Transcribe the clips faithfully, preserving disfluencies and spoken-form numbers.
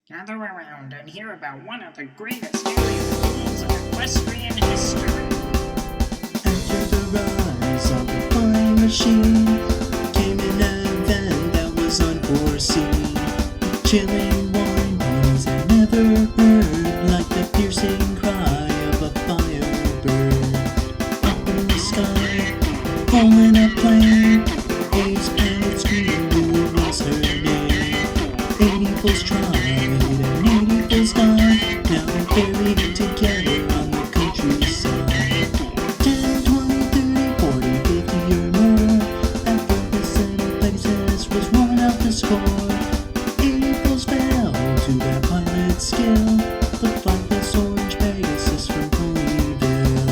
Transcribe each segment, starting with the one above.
Gather around and hear about one of the greatest alien fools in equestrian history. After the rise of the flying machine came an event that was unforeseen. Chilling warnings I never heard, like the piercing cry of a firebird. Up in the sky, falling a plane, Ace Pilot screamed, who was her name? Eighty fools tried and eighty fools died. Now they're buried together on the countryside. Ten, twenty, thirty, forty, fifty or more. After the settled Pegasus was worn out the score, eighty fools fell to their pilot skill. The flightless orange Pegasus from Ponyville.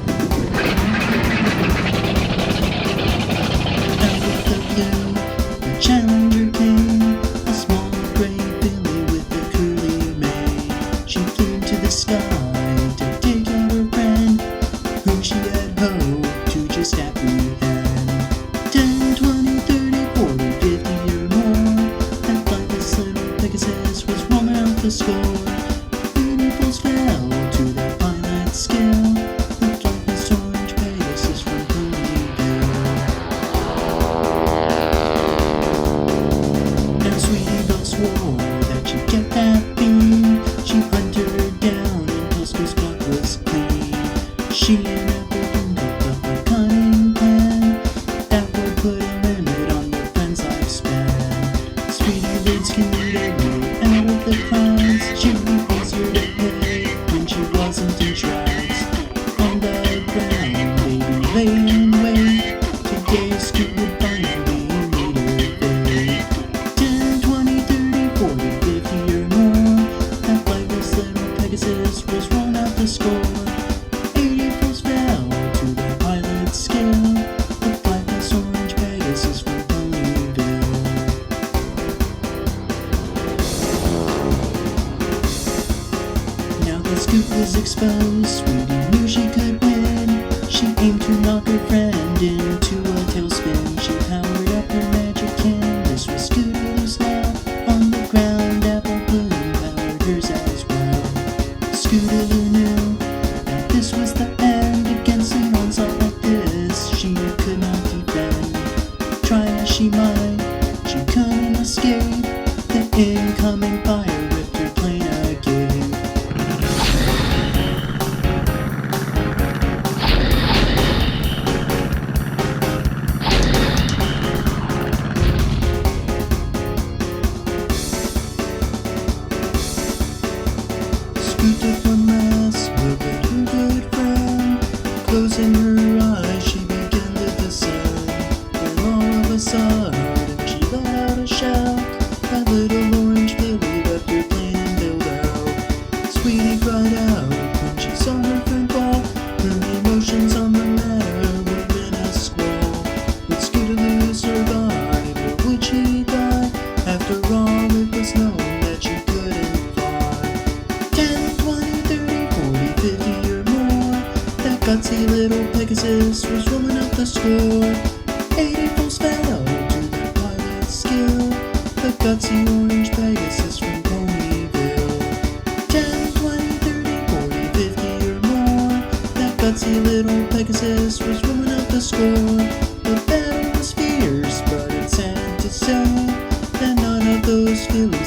Out of the blue, the Challenger came, a small gray filly with a curly mane. She flew into the sky to take out her friend, whom she had hoped to just apprehend. Ten, twenty, thirty, forty, fifty or more. That flightless little Pegasus was rolling out the score. Eighty fools fell to their pilot skill. The flightless orange Pegasus from Ponyville. Now Sweetie swore that she'd get that beam. She hunted her down until Scoot's blood was clean. She and Apple cooked up a cunning plan that would put a limit on their friend's lifespan. Sweetie leads Scooter out of the clouds. She'd be easier to hit when she wasn't in tracks. On the ground, baby lay in wait. Today Scoot would finally meet her fate. Ten, twenty, thirty, forty, fifty or more. That flightless little Pegasus was rolling out the score. Eighty fools fell to their pilot skill. The flightless orange Pegasus from Ponyville. Now that Scoot was exposed, Sweetie knew she could win. She aimed to knock her friend into a tailspin. She powered up her magic can. This was Scootaloo's now. On the ground, Apple Bloom powered hers as well. Scootaloo knew that this was the end. Against an onslaught like this, she could not defend. Try as she might, she couldn't escape. The incoming fire ripped her plane again. Scoot took one last look at her good friend. Closing her eyes, she began to descend. Then all of a sudden, she let out a shout. That little orange filly left her plane and bailed out. Sweetie cried out when she saw her friend fall. Her emotions on the matter were in a squall. Would Scootaloo survive, or would she die? After all, it was known that she couldn't fly. Ten, twenty, thirty, forty, fifty or more. That gutsy little Pegasus was rolling up the score. Eighty fools fell to their pilot skill. The gutsy orange Pegasus from Ponyville. Ten, twenty, thirty, forty, fifty or more. That gutsy little Pegasus was rolling up the score. The battle was fierce, but it's sad to say that none of those feelings